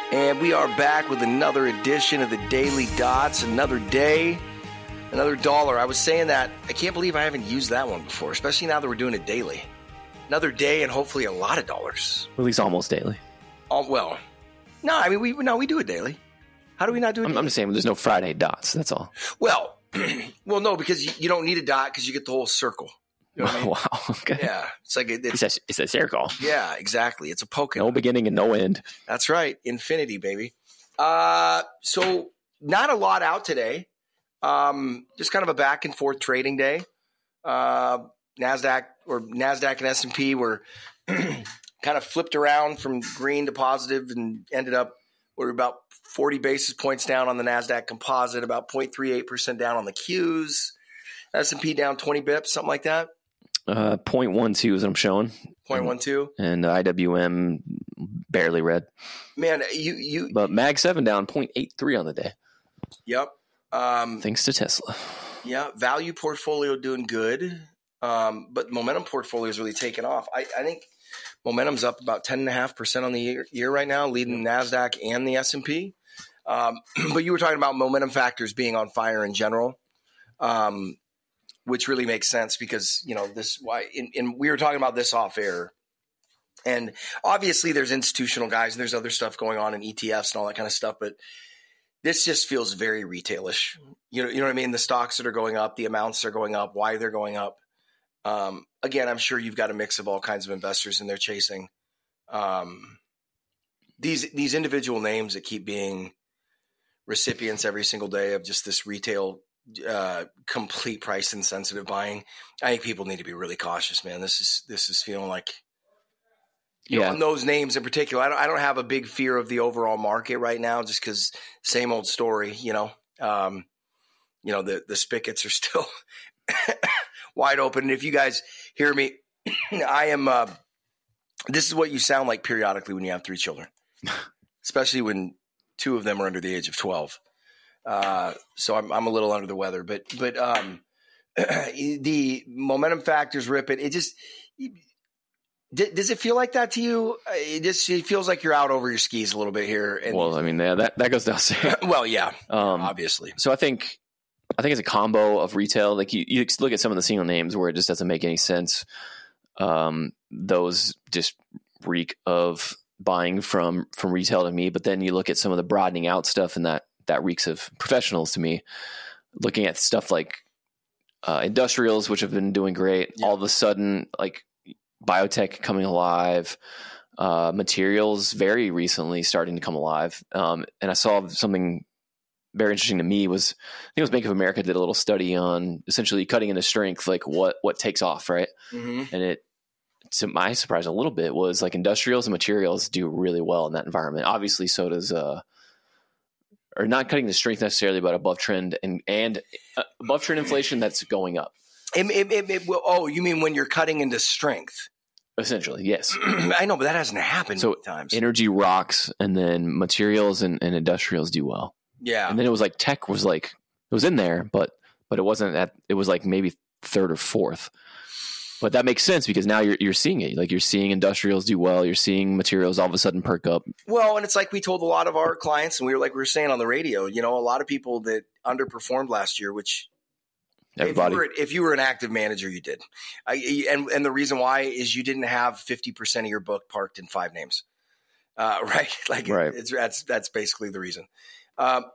And we are back with another edition of the Daily Dots. Another day, another dollar. I was saying that I can't believe I haven't used that one before, especially now that we're doing it daily. Another day and hopefully a lot of dollars. At least almost daily. Well, no, I mean, we do it daily. How do we not do it daily? I'm just saying there's no Friday dots. That's all. Well, no, because you don't need a dot because you get the whole circle. You know what I mean? Wow. Okay. Yeah. It's like It's a circle. Yeah, exactly. It's a Pokemon. No beginning and no end. That's right. Infinity, baby. So not a lot out today. Just kind of a back and forth trading day. NASDAQ and S&P were kind of flipped around from green to positive and ended up we're about 40 basis points down on the NASDAQ composite, about 0.38% down on the Qs. S&P down 20 bips, something like that. 0.12 is what I'm showing. 0.12. And IWM barely red. Man, But Mag 7 down 0.83 on the day. Yep. Thanks to Tesla. Yeah, value portfolio doing good. But momentum portfolio is really taking off. I think momentum's up about 10.5% on the year right now, leading NASDAQ and the S&P. But you were talking about momentum factors being on fire in general. Which really makes sense because, we were talking about this off air. And obviously there's institutional guys and there's other stuff going on in ETFs and all that kind of stuff. But this just feels very retailish. You know what I mean? The stocks that are going up, the amounts are going up, why they're going up. Again, I'm sure you've got a mix of all kinds of investors and they're chasing these individual names that keep being recipients every single day of just this retail complete price insensitive buying. I think people need to be really cautious, man. This is feeling like, on those names in particular, I don't have a big fear of the overall market right now, just because same old story, the spigots are still wide open. And if you guys hear me, I am, this is what you sound like periodically when you have 3 children, especially when 2 of them are under the age of 12. So I'm a little under the weather, but the momentum factors rip it. It just, does it feel like that to you? It feels like you're out over your skis a little bit here. And, well, I mean, that goes without saying. Well, yeah, obviously. So I think it's a combo of retail. Like you look at some of the single names where it just doesn't make any sense. Those just reek of buying from retail to me. But then you look at some of the broadening out stuff and that reeks of professionals to me. Looking at stuff like industrials, which have been doing great, all of a sudden, like biotech coming alive, materials very recently starting to come alive. And I saw something very interesting to me was, I think it was Bank of America did a little study on essentially cutting into strength, like what takes off, right? Mm-hmm. And it, to my surprise a little bit, was like industrials and materials do really well in that environment. Obviously, so does or not cutting the strength necessarily, but above trend and above trend inflation that's going up. You mean when you're cutting into strength? Essentially, yes. I know, but that hasn't happened many times. Energy rocks, and then materials and industrials do well. Yeah. And then it was like tech was like, it was in there, but it wasn't it was like maybe 3rd or 4th. But that makes sense because now you're seeing it. Like you're seeing industrials do well. You're seeing materials all of a sudden perk up. Well, and it's like we told a lot of our clients, and we were saying on the radio, a lot of people that underperformed last year, which everybody, if you were an active manager, you did. And the reason why is you didn't have 50% of your book parked in 5 names. Right. Like right. That's basically the reason. But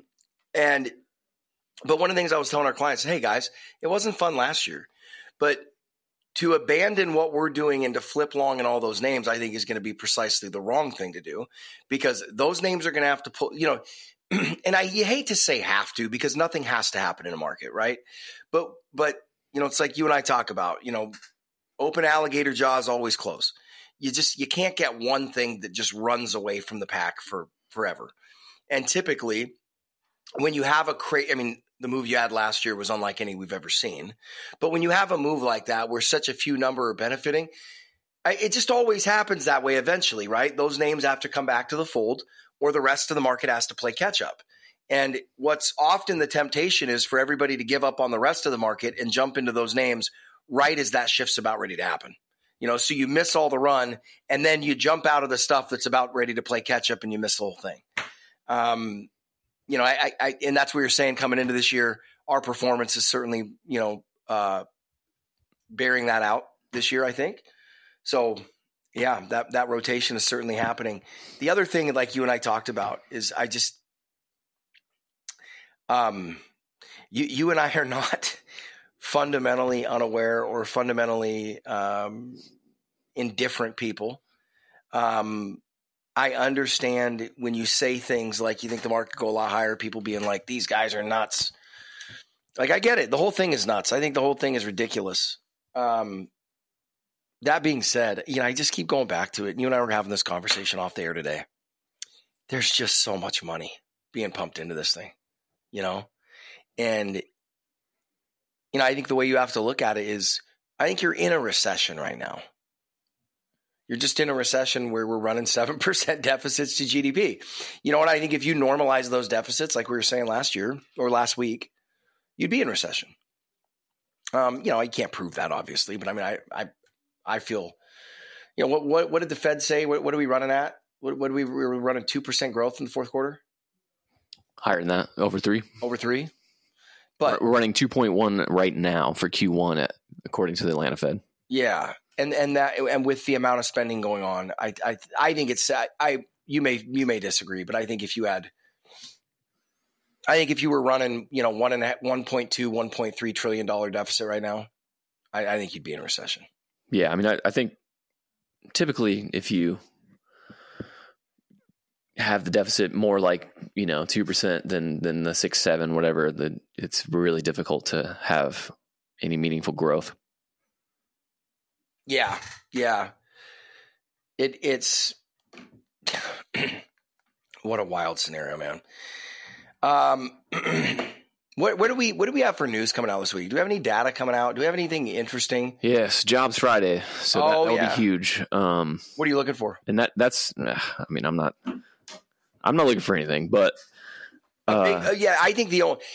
one of the things I was telling our clients, hey guys, it wasn't fun last year, but to abandon what we're doing and to flip long and all those names, I think is going to be precisely the wrong thing to do, because those names are going to have to pull, and you hate to say have to, because nothing has to happen in a market. Right. But it's like you and I talk about, open alligator jaws always close. You can't get one thing that just runs away from the pack for forever. And typically when you have the move you had last year was unlike any we've ever seen. But when you have a move like that where such a few number are benefiting, it just always happens that way eventually, right? Those names have to come back to the fold or the rest of the market has to play catch up. And what's often the temptation is for everybody to give up on the rest of the market and jump into those names right as that shift's about ready to happen. So you miss all the run, and then you jump out of the stuff that's about ready to play catch up, and you miss the whole thing. And that's what you're saying coming into this year. Our performance is certainly, bearing that out this year, I think. So, yeah, that rotation is certainly happening. The other thing, like you and I talked about, is I just you and I are not fundamentally unaware or fundamentally indifferent people. I understand when you say things like you think the market could go a lot higher, people being like, these guys are nuts. Like, I get it. The whole thing is nuts. I think the whole thing is ridiculous. That being said, I just keep going back to it. You and I were having this conversation off the air today. There's just so much money being pumped into this thing, and, I think the way you have to look at it is, I think you're in a recession right now. You're just in a recession where we're running 7% deficits to GDP. You know what? I think if you normalize those deficits, like we were saying last year or last week, you'd be in recession. I can't prove that, obviously, but I mean, I feel, what did the Fed say? What are we running at? We were running 2% growth in the fourth quarter. Higher than that, over 3. Over 3. But we're running 2.1 right now for Q1 according to the Atlanta Fed. Yeah. And with the amount of spending going on, I think it's, you may disagree, but I think if you were running, $1.2, $1.3 trillion deficit right now, I think you'd be in a recession. Yeah. I mean, I think typically if you have the deficit more like, 2% than the 6, 7, whatever, it's really difficult to have any meaningful growth. Yeah. Yeah. It's what a wild scenario, man. What do we have for news coming out this week? Do we have any data coming out? Do we have anything interesting? Yes, Jobs Friday. So that'll be huge. What are you looking for? And that's, I mean, I'm not looking for anything, but I think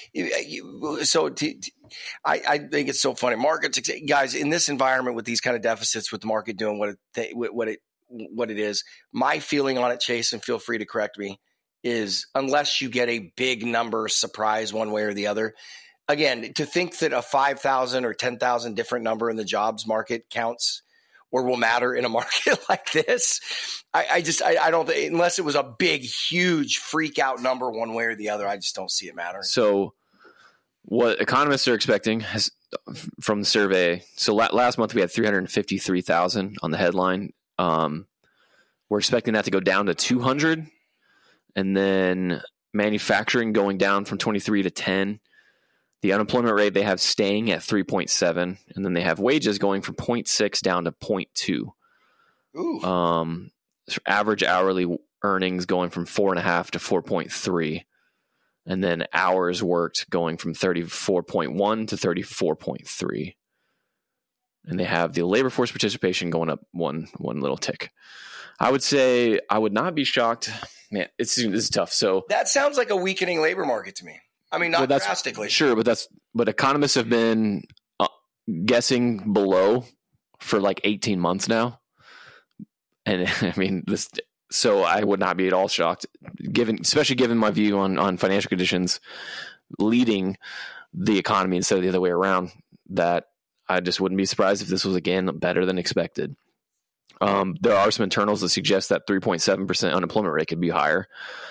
I think it's so funny. Markets, guys, in this environment with these kind of deficits, with the market doing what it is, my feeling on it, Chase, and feel free to correct me, is unless you get a big number surprise one way or the other. Again, to think that a 5,000 or 10,000 different number in the jobs market counts or will matter in a market like this, I don't, unless it was a big, huge freak out number one way or the other, I just don't see it mattering. So what economists are expecting from the survey, so last month we had 353,000 on the headline. We're expecting that to go down to 200, and then manufacturing going down from 23 to 10. The unemployment rate they have staying at 3.7, and then they have wages going from 0.6 down to 0.2. Ooh. Average hourly earnings going from 4.5 to 4.3, and then hours worked going from 34.1 to 34.3. And they have the labor force participation going up one little tick. I would say I would not be shocked. Man, this is tough. So that sounds like a weakening labor market to me. I mean, not drastically. Sure, but economists have been guessing below for like 18 months now. And I mean, so I would not be at all shocked, especially given my view on financial conditions leading the economy instead of the other way around, that I just wouldn't be surprised if this was, again, better than expected. There are some internals that suggest that 3.7% unemployment rate could be higher.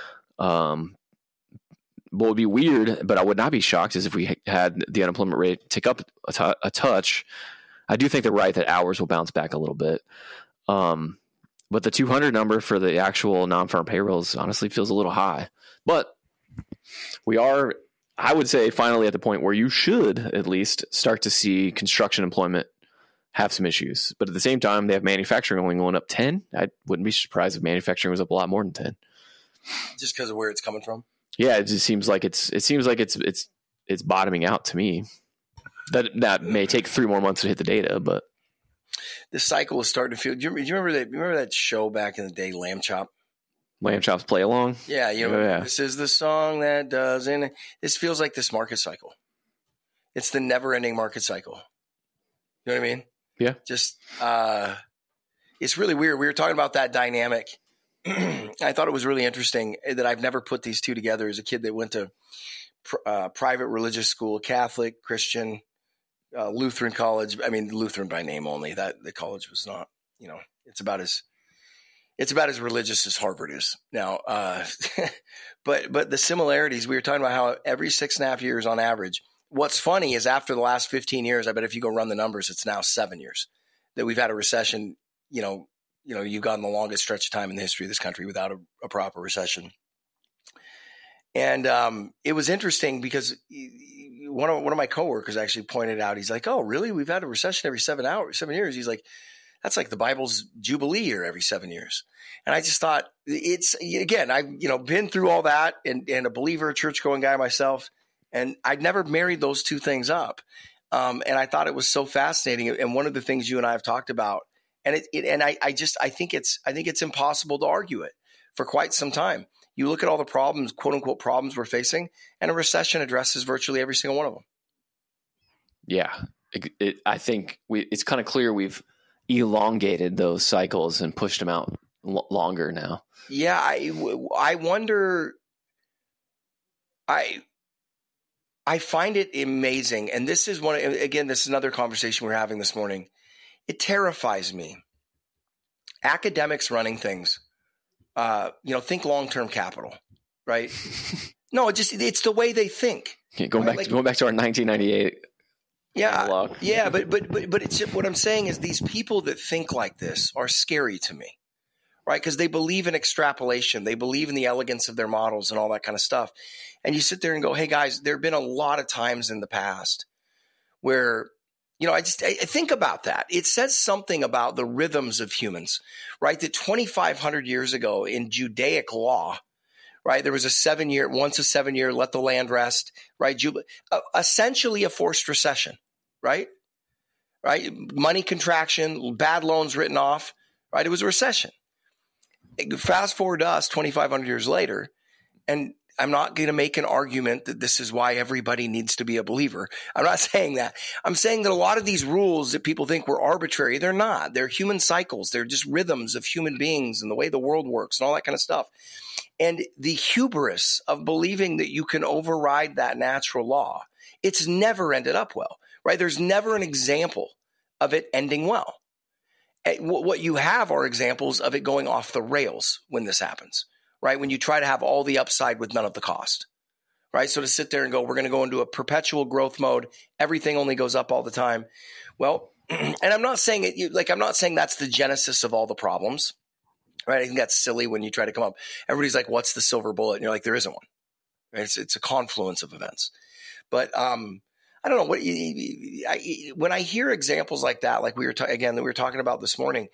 What would be weird, but I would not be shocked, is if we had the unemployment rate tick up a touch. I do think they're right that hours will bounce back a little bit. But the 200 number for the actual non-farm payrolls honestly feels a little high. But we are, I would say, finally at the point where you should at least start to see construction employment have some issues. But at the same time, they have manufacturing only going up 10. I wouldn't be surprised if manufacturing was up a lot more than 10. Just because of where it's coming from? Yeah, it just seems like it's bottoming out to me. That may take 3 more months to hit the data, but this cycle is starting to feel. Do you remember that show back in the day, Lamb Chop? Lamb Chop's Play Along? Yeah, This is the song that does, and this feels like this market cycle. It's the never-ending market cycle. You know what I mean? Yeah. Just it's really weird. We were talking about that dynamic. I thought it was really interesting that I've never put these two together as a kid that went to private religious school, Catholic, Christian, Lutheran college. I mean, Lutheran by name only. That the college was not, it's about as religious as Harvard is now. But the similarities, we were talking about how every 6.5 years on average. What's funny is after the last 15 years, I bet if you go run the numbers, it's now 7 years that we've had a recession. You've gotten the longest stretch of time in the history of this country without a proper recession. And it was interesting because one of my coworkers actually pointed out, he's like, "Oh, really? We've had a recession every 7 years." He's like, "That's like the Bible's Jubilee year every 7 years." And I just thought I've been through all that and a believer, church going guy myself, and I'd never married those two things up. And I thought it was so fascinating. And one of the things you and I have talked about, and I think it's impossible to argue it for quite some time. You look at all the problems, quote unquote problems we're facing, and a recession addresses virtually every single one of them. Yeah. I think it's kind of clear we've elongated those cycles and pushed them out longer now. Yeah. I wonder, I find it amazing. And this is this is another conversation we're having this morning. It terrifies me. Academics running things, think long-term capital, right? No, it's the way they think. Going back to our 1998. Yeah. Analog. Yeah. But it's what I'm saying is these people that think like this are scary to me, right? Because they believe in extrapolation. They believe in the elegance of their models and all that kind of stuff. And you sit there and go, hey guys, there have been a lot of times in the past where, I think about that. It says something about the rhythms of humans, right? That 2,500 years ago in Judaic law, right, there was once a 7 year, let the land rest, right? Essentially a forced recession, right? Right? Money contraction, bad loans written off, right? It was a recession. Fast forward to us 2,500 years later, and I'm not going to make an argument that this is why everybody needs to be a believer. I'm not saying that. I'm saying that a lot of these rules that people think were arbitrary, they're not. They're human cycles. They're just rhythms of human beings and the way the world works and all that kind of stuff. And the hubris of believing that you can override that natural law, it's never ended up well, right? There's never an example of it ending well. What you have are examples of it going off the rails when this happens. Right? When you try to have all the upside with none of the cost, right? So to sit there and go, we're going to go into a perpetual growth mode. Everything only goes up all the time. Well, and I'm not saying I'm not saying that's the genesis of all the problems, right? I think that's silly when you try to come up. Everybody's like, what's the silver bullet? And you're like, there isn't one. Right? It's a confluence of events. But I don't know when I hear examples like that, like we were talking about this morning,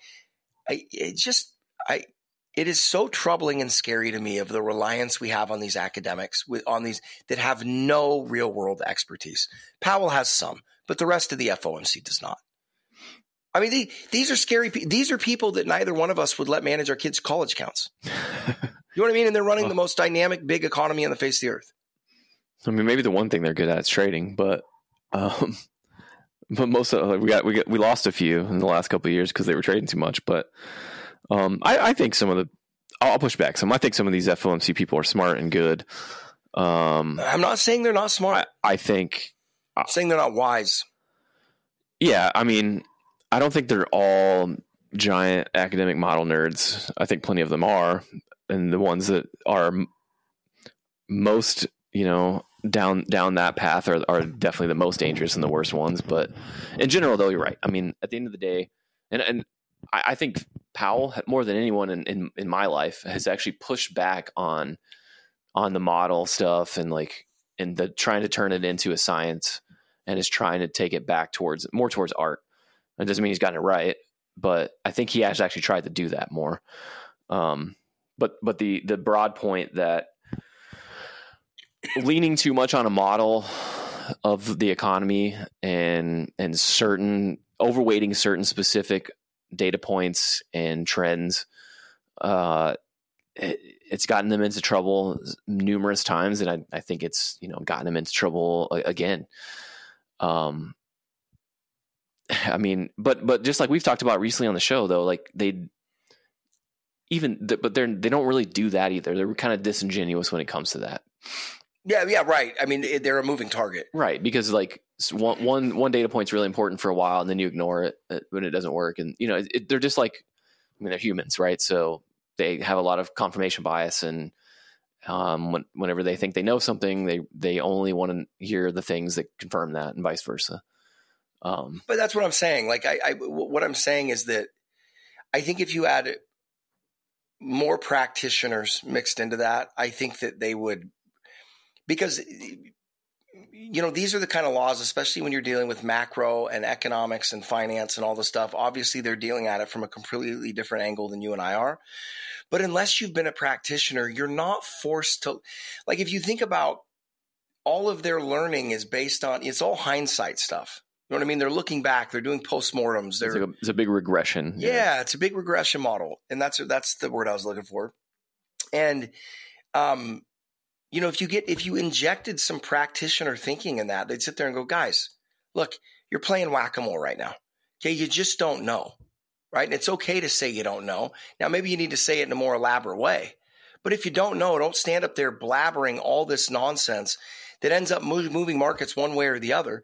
it is so troubling and scary to me of the reliance we have on these academics, on these that have no real world expertise. Powell has some, but the rest of the FOMC does not. I mean, these are scary. These are people that neither one of us would let manage our kids' college accounts. You know what I mean? And they're running the most dynamic, big economy on the face of the earth. I mean, maybe the one thing they're good at is trading, but most of we lost a few in the last couple of years because they were trading too much. But I think I'll push back some. I think some of these FOMC people are smart and good. I'm not saying they're not smart. I'm saying they're not wise. Yeah, I mean, I don't think they're all giant academic model nerds. I think plenty of them are, and the ones that are most, down that path are definitely the most dangerous and the worst ones. But in general, though, you're right. I mean, at the end of the day, and I think Powell, more than anyone in my life, has actually pushed back on the model stuff and the trying to turn it into a science, and is trying to take it back more towards art. That doesn't mean he's gotten it right, but I think he has actually tried to do that more. But the broad point that leaning too much on a model of the economy and overweighting certain specific data points and trends, it's gotten them into trouble numerous times, and I think it's gotten them into trouble again. I mean, but just like we've talked about recently on the show, though, like they don't really do that either. They're kind of disingenuous when it comes to that. Yeah, right. I mean, they're a moving target, right? Because like one data point's really important for a while, and then you ignore it when it doesn't work, and they're just like, I mean, they're humans, right? So they have a lot of confirmation bias, and whenever they think they know something, they only want to hear the things that confirm that, and vice versa. But that's what I'm saying. Like, what I'm saying is that I think if you add more practitioners mixed into that, I think that they would, because, these are the kind of laws, especially when you're dealing with macro and economics and finance and all the stuff. Obviously, they're dealing at it from a completely different angle than you and I are. But unless you've been a practitioner, you're not forced to, like, if you think about all of their learning is based on, it's all hindsight stuff. You know what I mean? They're looking back. They're doing postmortems. It's a big regression. Yeah, it's a big regression model, and that's the word I was looking for. And if you injected some practitioner thinking in that, they'd sit there and go, guys, look, you're playing whack-a-mole right now. Okay, you just don't know, right? And it's okay to say you don't know. Now, maybe you need to say it in a more elaborate way. But if you don't know, don't stand up there blabbering all this nonsense that ends up moving markets one way or the other.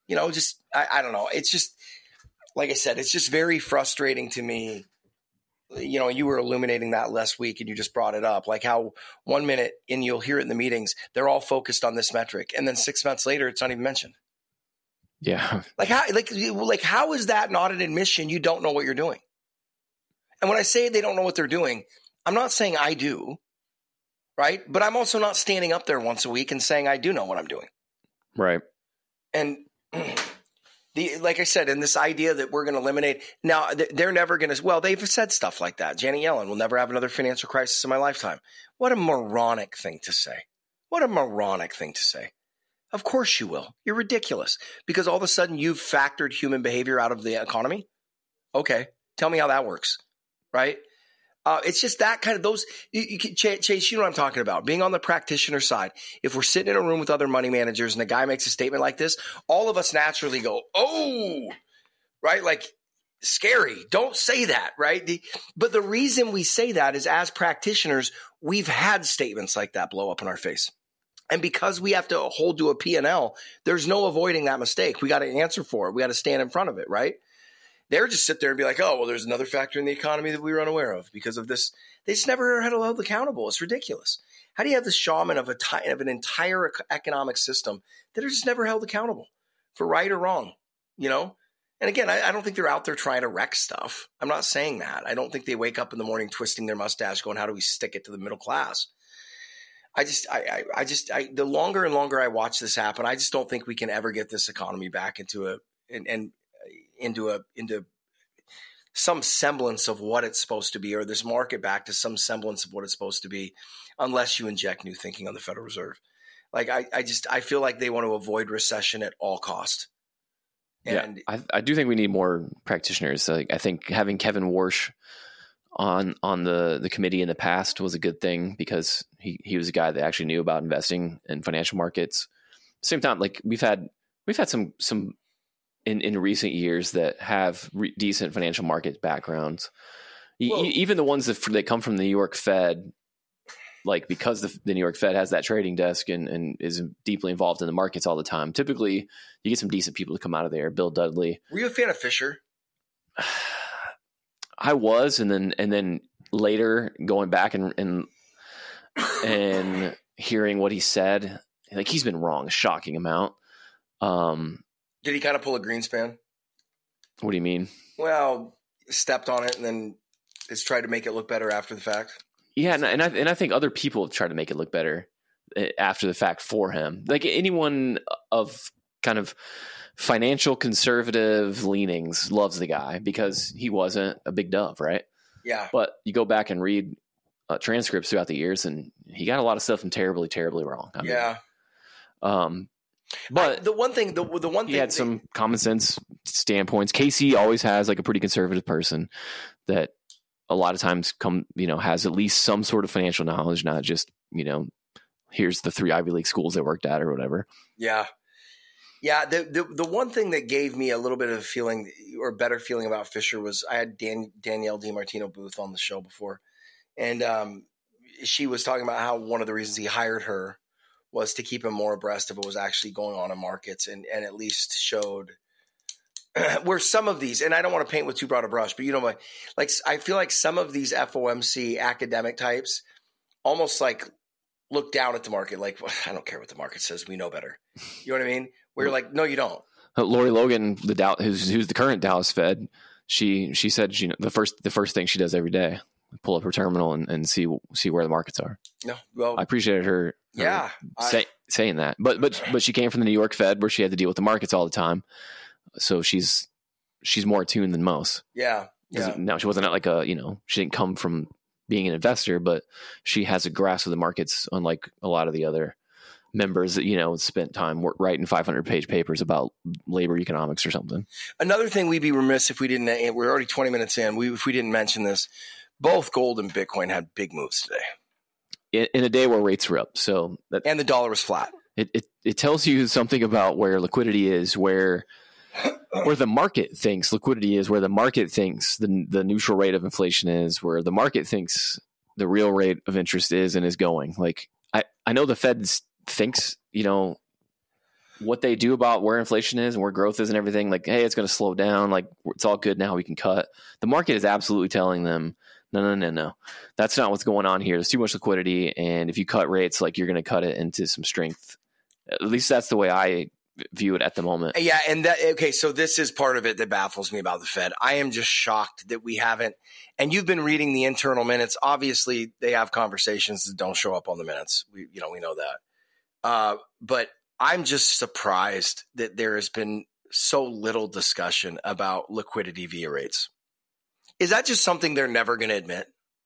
I don't know. It's just, like I said, it's just very frustrating to me. You were illuminating that last week and you just brought it up, like how 1 minute, and you'll hear it in the meetings, they're all focused on this metric. And then 6 months later, it's not even mentioned. Yeah. How is that not an admission you don't know what you're doing? And when I say they don't know what they're doing, I'm not saying I do, right? But I'm also not standing up there once a week and saying I do know what I'm doing. Right. And like I said, in this idea that we're going to eliminate now, they're never going to. Well, they've said stuff like that. Janet Yellen will never have another financial crisis in my lifetime. What a moronic thing to say. What a moronic thing to say. Of course you will. You're ridiculous because all of a sudden you've factored human behavior out of the economy. Okay, tell me how that works, right? It's just that kind of those. Chase, you know what I'm talking about. Being on the practitioner side, if we're sitting in a room with other money managers and a guy makes a statement like this, all of us naturally go, oh, right? Like scary. Don't say that, right? But the reason we say that is as practitioners, we've had statements like that blow up in our face. And because we have to hold to a P&L, there's no avoiding that mistake. We got to answer for it. We got to stand in front of it, right? They're just sit there and be like, oh, well, there's another factor in the economy that we were unaware of because of this. They just never had held accountable. It's ridiculous. How do you have the shaman of an entire economic system that are just never held accountable for right or wrong, And again, I don't think they're out there trying to wreck stuff. I'm not saying that. I don't think they wake up in the morning twisting their mustache going, how do we stick it to the middle class? The longer and longer I watch this happen, I just don't think we can ever get this economy back into some semblance of what it's supposed to be, or this market back to some semblance of what it's supposed to be, unless you inject new thinking on the Federal Reserve. Like I feel like they want to avoid recession at all cost. And yeah, I do think we need more practitioners. I think having Kevin Warsh on the committee in the past was a good thing because he was a guy that actually knew about investing in financial markets. Same time, like we've had some in recent years that have decent financial market backgrounds. Well, even the ones that come from the New York Fed, like because the New York Fed has that trading desk and is deeply involved in the markets all the time. Typically, you get some decent people to come out of there. Bill Dudley. Were you a fan of Fisher? I was, and then later going back and hearing what he said, like he's been wrong a shocking amount. Did he kind of pull a Greenspan? What do you mean? Well, stepped on it and then has tried to make it look better after the fact. Yeah, and I think other people have tried to make it look better after the fact for him. Like anyone of kind of financial conservative leanings loves the guy because he wasn't a big dove, right? Yeah. But you go back and read transcripts throughout the years, and he got a lot of stuff terribly, terribly wrong. Yeah. But the one thing he had some common sense standpoints. Casey always has like a pretty conservative person that a lot of times has at least some sort of financial knowledge, not just, here's the 3 Ivy League schools they worked at or whatever. Yeah. Yeah, the one thing that gave me a little bit of a feeling or better feeling about Fisher was I had Danielle DiMartino Booth on the show before, and she was talking about how one of the reasons he hired her was to keep him more abreast of what was actually going on in markets and at least showed where some of these, and I don't want to paint with too broad a brush, but like I feel like some of these FOMC academic types almost like look down at the market like, well, I don't care what the market says, we know better. You know what I mean? Where you're like, no, you don't. Lori Logan, who's the current Dallas Fed, she said the first thing she does every day, pull up her terminal and see where the markets are. No, well, I appreciated her saying that, but she came from the New York Fed where she had to deal with the markets all the time, so she's more attuned than most. Yeah. Now she wasn't like she didn't come from being an investor, but she has a grasp of the markets, unlike a lot of the other members that spent time writing 500-page papers about labor economics or something. Another thing we'd be remiss if we didn't. We're already 20 minutes in. If we didn't mention this, both gold and Bitcoin had big moves today in a day where rates were up. So and the dollar was flat. It tells you something about where liquidity is, where the market thinks liquidity is, where the market thinks the neutral rate of inflation is, where the market thinks the real rate of interest is and is going. Like I know the Fed thinks, what they do about where inflation is and where growth is and everything, like, hey, it's going to slow down. Like, it's all good now. We can cut. The market is absolutely telling them, no. That's not what's going on here. There's too much liquidity. And if you cut rates, like, you're going to cut it into some strength. At least that's the way I view it at the moment. Yeah. And so this is part of it that baffles me about the Fed. I am just shocked that we haven't, and you've been reading the internal minutes. Obviously they have conversations that don't show up on the minutes. We know that. But I'm just surprised that there has been so little discussion about liquidity via rates. Is that just something they're never going to admit?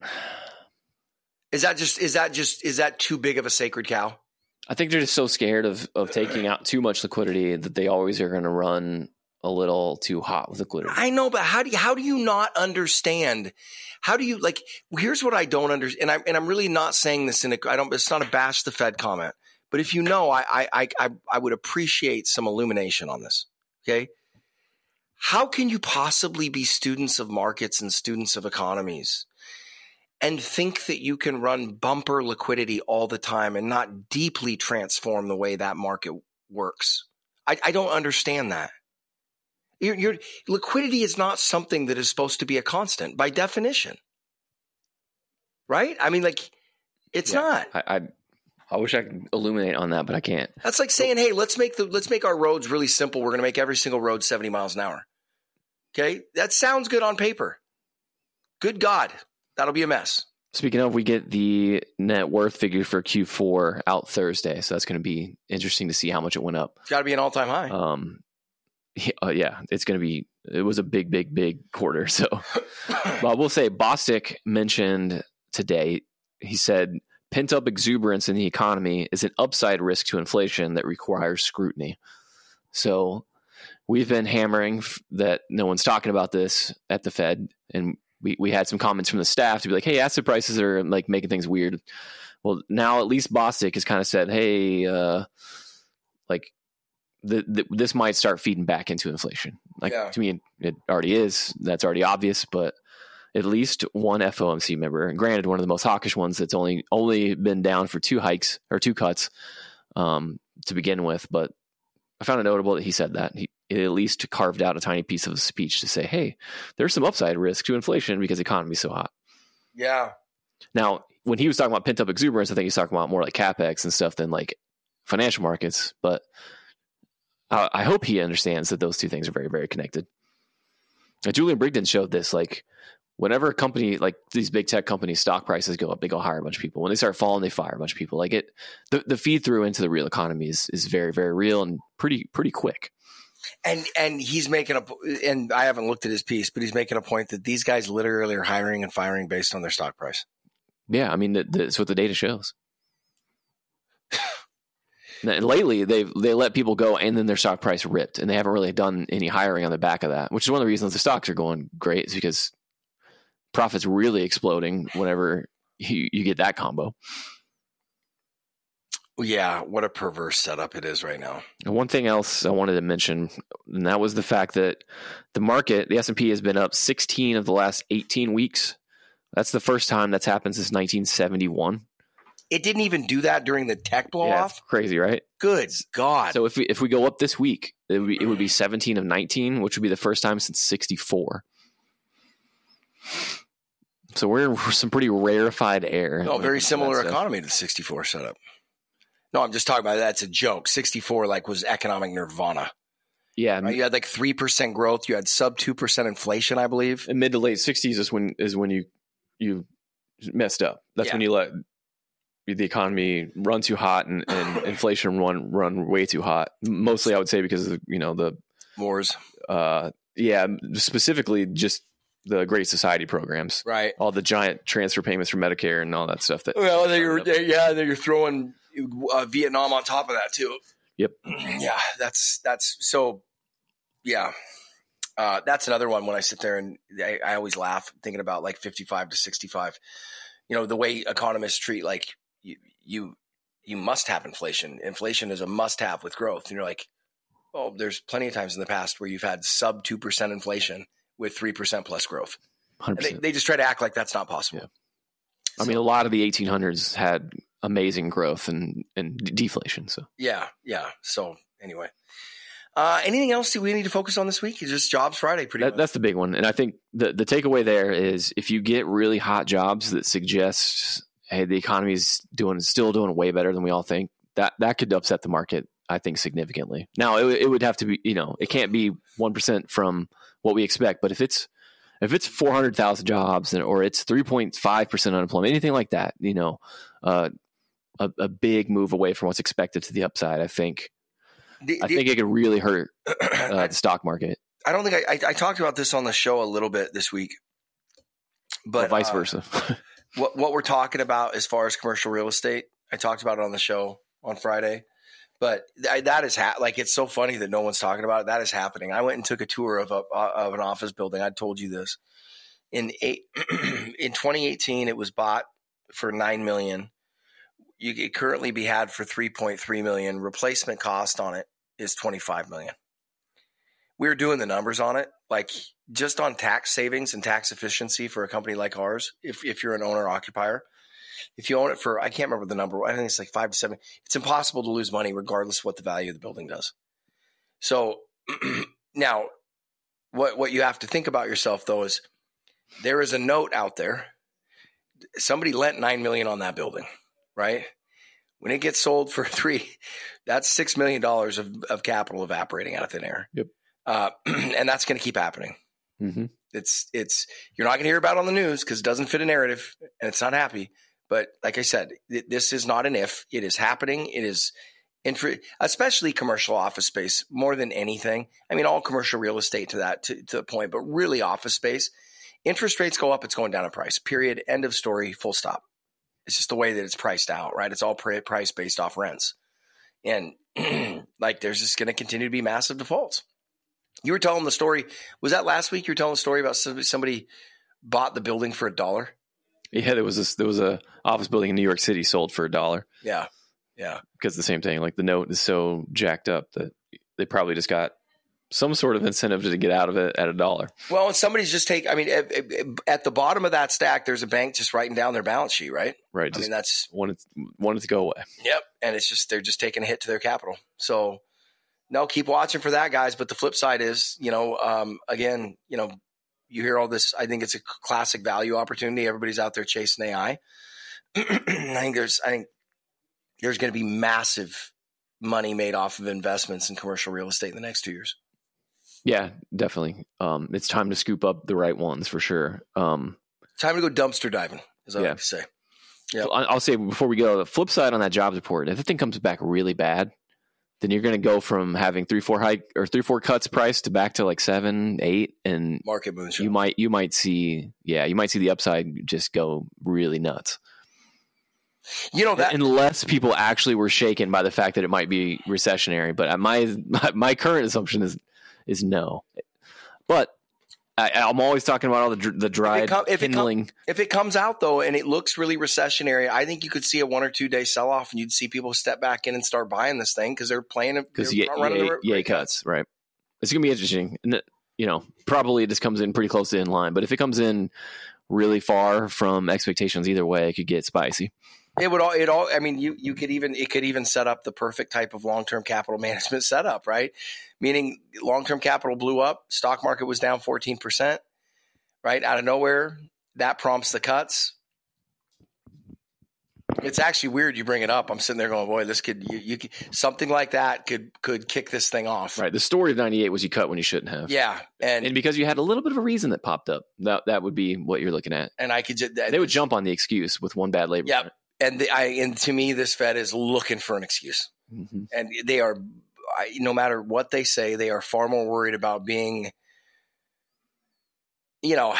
Is that too big of a sacred cow? I think they're just so scared of taking out too much liquidity that they always are going to run a little too hot with liquidity. I know, but how do you not understand? How do you, like, here's what I don't understand. And I'm really not saying this it's not a bash the Fed comment, but if I would appreciate some illumination on this. Okay. How can you possibly be students of markets and students of economies and think that you can run bumper liquidity all the time and not deeply transform the way that market works? I don't understand that. Your liquidity is not something that is supposed to be a constant by definition, right? I mean, like, it's not. I wish I could illuminate on that, but I can't. That's like saying, hey, let's make our roads really simple. We're going to make every single road 70 miles an hour. Okay, that sounds good on paper. Good God, that'll be a mess. Speaking of, we get the net worth figure for Q4 out Thursday, so that's going to be interesting to see how much it went up. It's got to be an all-time high. Yeah, it's going to be. It was a big quarter. So, but we'll say Bostic mentioned today. He said pent-up exuberance in the economy is an upside risk to inflation that requires scrutiny. So we've been hammering that no one's talking about this at the Fed, and we had some comments from the staff to be like, hey, asset prices are like making things weird. Well, now at least Bostic has kind of said, hey, this might start feeding back into inflation. To me, it already is. That's already obvious, but at least one FOMC member, and granted, one of the most hawkish ones that's only been down for two hikes or two cuts to begin with. But I found it notable that he said that. He at least carved out a tiny piece of a speech to say, hey, there's some upside risk to inflation because the economy's so hot. Yeah. Now, when he was talking about pent-up exuberance, I think he's talking about more like CapEx and stuff than like financial markets. But I hope he understands that those two things are very, very connected. Julian Brigden showed this, like, whenever a company, like these big tech companies, stock prices go up, they go hire a bunch of people. When they start falling, they fire a bunch of people. Like the feed through into the real economy is very, very real and pretty quick. And he's making and I haven't looked at his piece, but he's making a point that these guys literally are hiring and firing based on their stock price. Yeah. I mean, that's what the data shows. And lately, they let people go and then their stock price ripped, and they haven't really done any hiring on the back of that, which is one of the reasons the stocks are going great, is because profits really exploding whenever you get that combo. Yeah, what a perverse setup it is right now. And one thing else I wanted to mention, and that was the fact that the market, the S&P, has been up 16 of the last 18 weeks. That's the first time that's happened since 1971. It didn't even do that during the tech blow off. Crazy, right? Good God. So if we go up this week, it would be 17 of 19, which would be the first time since 64. So we're in some pretty rarefied air. No, very similar economy to the 64 setup. No, I'm just talking about that's a joke. 64 was economic nirvana. Yeah, right? You had 3% growth. You had sub 2% inflation, I believe. In mid to late 60s is when you messed up. That's when you let the economy run too hot and inflation run way too hot. Mostly, I would say because of the wars. Specifically just the Great Society programs, right? All the giant transfer payments from Medicare and all that stuff. Then you're throwing Vietnam on top of that too. Yep. Yeah, that's so. Yeah, that's another one. When I sit there and I always laugh thinking about 55 to 65. The way economists treat you must have inflation. Inflation is a must have with growth, and you're like, well, there's plenty of times in the past where you've had sub 2% inflation with 3% plus growth. They just try to act like that's not possible. Yeah. I mean, a lot of the 1800s had amazing growth and deflation. So yeah. So anyway, anything else that we need to focus on this week? Is just Jobs Friday, pretty much. That's the big one, and I think the takeaway there is if you get really hot jobs that suggest, hey, the economy is still doing way better than we all think, that could upset the market, I think, significantly. Now it would have to be, it can't be 1% from what we expect, but if it's 400,000 jobs or it's 3.5% unemployment, anything like that, a big move away from what's expected to the upside, I think it could really hurt the stock market. I don't think I talked about this on the show a little bit this week, but vice versa. what we're talking about as far as commercial real estate, I talked about it on the show on Friday. But that is it's so funny that no one's talking about it. That is happening. I went and took a tour of an office building. I told you this. In 2018, it was bought for $9 million. You could currently be had for $3.3 million. Replacement cost on it is $25 million. We were doing the numbers on it, just on tax savings and tax efficiency for a company like ours. If you're an owner occupier. If you own it for, I can't remember the number. I think it's 5 to 7. It's impossible to lose money regardless of what the value of the building does. So now what you have to think about yourself though is there is a note out there. Somebody lent $9 million on that building, right? When it gets sold for $3 million, that's $6 million of capital evaporating out of thin air. Yep. And that's going to keep happening. Mm-hmm. It's you're not going to hear about it on the news because it doesn't fit a narrative and it's not happy. But like I said, this is not an if. It is happening. It is, especially commercial office space more than anything. I mean, all commercial real estate to the point, but really office space. Interest rates go up, it's going down in price. Period. End of story. Full stop. It's just the way that it's priced out, right? It's all price based off rents, and there's just going to continue to be massive defaults. You were telling the story. Was that last week? You were telling the story about somebody bought the building for $1. Yeah, there was a office building in New York City sold for $1. Yeah. Because the same thing, the note is so jacked up that they probably just got some sort of incentive to get out of it at $1. Well, and somebody's just at the bottom of that stack, there's a bank just writing down their balance sheet, right? Right. I mean, that's wanted to go away. Yep. And it's just they're just taking a hit to their capital. So no, keep watching for that, guys. But the flip side is, again, you hear all this. I think it's a classic value opportunity. Everybody's out there chasing AI. I think there's going to be massive money made off of investments in commercial real estate in the next 2 years. Yeah, definitely. It's time to scoop up the right ones for sure. Time to go dumpster diving, as I like to say. Yeah, so I'll say before we go, the flip side on that jobs report, if the thing comes back really bad, then you're going to go from having 3-4 cuts priced to back to 7, 8, and market moves. You might see the upside just go really nuts. That unless people actually were shaken by the fact that it might be recessionary, but my current assumption is no. But I'm always talking about all the dried kindling. If it comes out though, and it looks really recessionary, I think you could see a 1 or 2 day sell off, and you'd see people step back in and start buying this thing because they're playing it. Because yay cuts, right? It's gonna be interesting, and probably this comes in pretty close to in line. But if it comes in really far from expectations, either way, it could get spicy. It all. I mean, it could even set up the perfect type of long-term capital management setup, right? Meaning long-term capital blew up, stock market was down 14%, right? Out of nowhere, that prompts the cuts. It's actually weird you bring it up. I'm sitting there going, boy, this could something like that could kick this thing off. Right. The story of 98 was you cut when you shouldn't have. Yeah. And because you had a little bit of a reason that popped up. That would be what you're looking at. And they would jump on the excuse with one bad labor. Yeah. And to me, this Fed is looking for an excuse. Mm-hmm. And they are, no matter what they say, they are far more worried about being, yeah,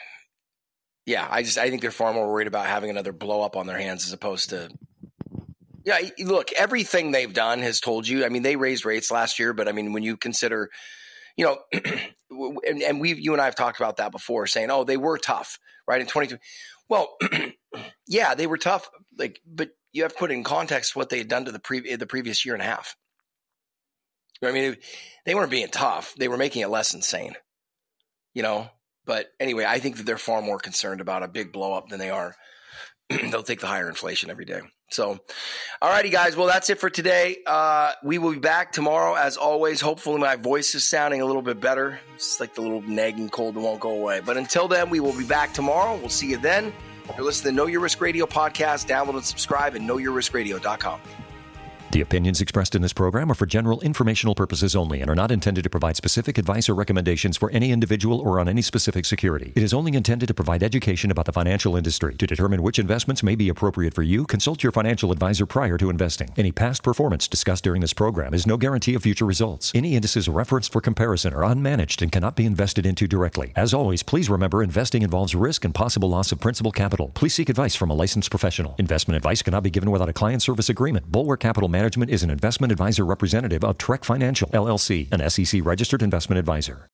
I think they're far more worried about having another blow up on their hands as opposed to, look, everything they've done has told you. I mean, they raised rates last year, but I mean, when you consider, and you and I have talked about that before, saying, oh, they were tough, right? In 2022. Well, yeah, they were tough, but you have to put it in context what they had done to the previous year and a half. I mean, they weren't being tough; they were making it less insane, But anyway, I think that they're far more concerned about a big blow up than they are. They'll take the higher inflation every day. So, all righty, guys. Well, that's it for today. We will be back tomorrow, as always. Hopefully, my voice is sounding a little bit better. It's like the little nagging cold that won't go away. But until then, we will be back tomorrow. We'll see you then. If you're listening to Know Your Risk Radio podcast, download and subscribe at knowyourriskradio.com. The opinions expressed in this program are for general informational purposes only and are not intended to provide specific advice or recommendations for any individual or on any specific security. It is only intended to provide education about the financial industry. To determine which investments may be appropriate for you, consult your financial advisor prior to investing. Any past performance discussed during this program is no guarantee of future results. Any indices referenced for comparison are unmanaged and cannot be invested into directly. As always, please remember investing involves risk and possible loss of principal capital. Please seek advice from a licensed professional. Investment advice cannot be given without a client service agreement. Bulwark Capital Management is an investment advisor representative of Trek Financial, LLC, an SEC-registered investment advisor.